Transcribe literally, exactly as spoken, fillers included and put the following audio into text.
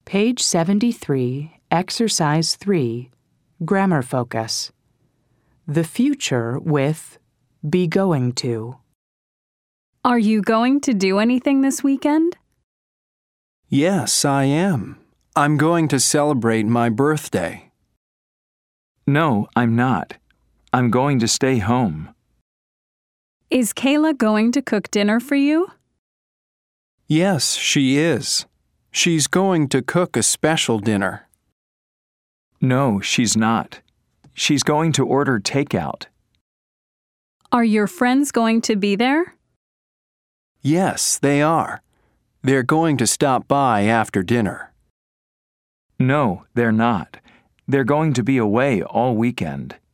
Page seventy-three, Exercise three, Grammar Focus. The future with be going to. Are you going to do anything this weekend? Yes, I am. I'm going to celebrate my birthday. No, I'm not. I'm going to stay home. Is Kayla going to cook dinner for you? Yes, she is. She's going to cook a special dinner. No, she's not. She's going to order takeout. Are your friends going to be there? Yes, they are. They're going to stop by after dinner. No, they're not. They're going to be away all weekend.